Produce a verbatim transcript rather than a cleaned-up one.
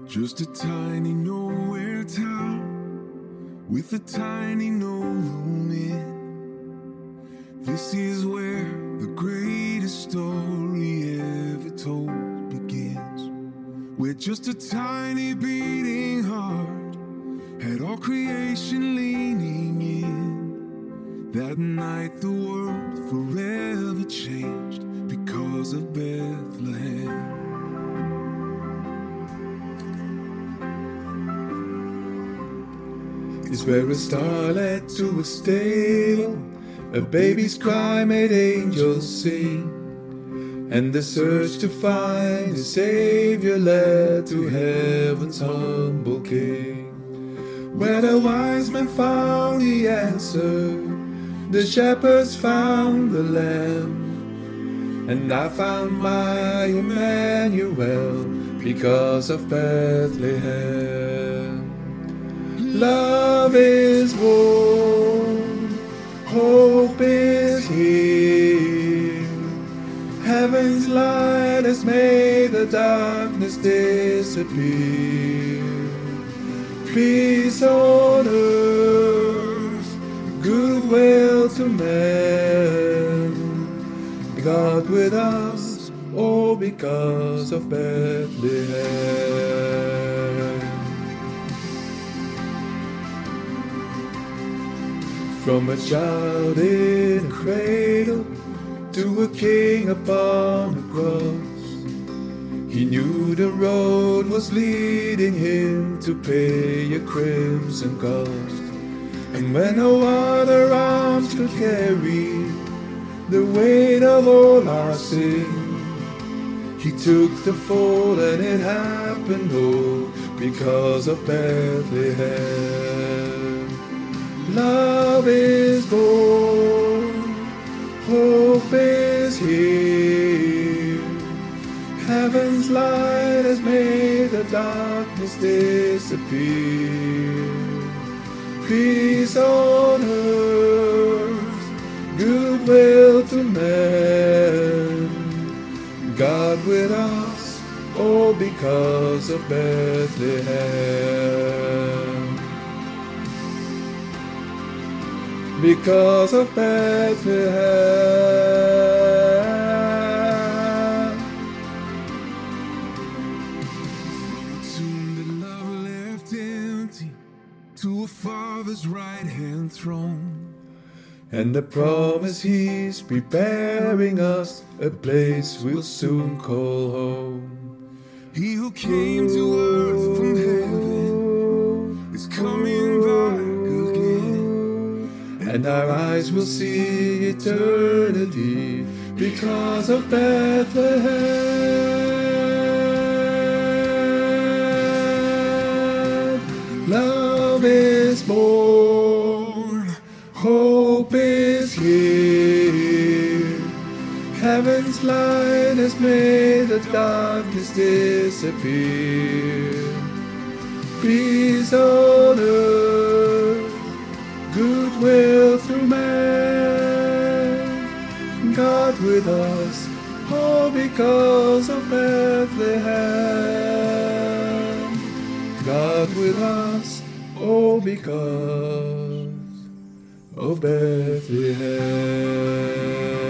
Just a tiny nowhere town with a tiny no room in. This is where the greatest story ever told begins. Where just a tiny beating heart had all creation leaning in. That night the world forever changed because of Bethlehem. It's where a star led to a stable, a baby's cry made angels sing, and the search to find a savior led to heaven's humble king. Where the wise men found the answer, the shepherds found the lamb, and I found my Emmanuel because of Bethlehem. Love is born, hope is here. Heaven's light has made the darkness disappear. Peace on earth, goodwill to men. God with us, all because of Bethlehem. From a child in a cradle to a king upon a cross, he knew the road was leading him to pay a crimson cost. And when no other arms could carry the weight of all our sin, he took the fall, and it happened all because of Bethlehem. Love is born, hope is here. Heaven's light has made the darkness disappear. Peace on earth, goodwill to men. God with us, all because of Bethlehem. Because of Bethlehem. From a tomb that love left empty to a Father's right hand throne, and the promise He's preparing us a place we'll soon call home. He who came to earth from heaven is coming back again, and our eyes will see eternity because of Bethlehem. Love is born, hope is here. Heaven's light has made the darkness disappear. Peace on earth, goodwill to men. God with us, all because of Bethlehem. God with us, all because of Bethlehem.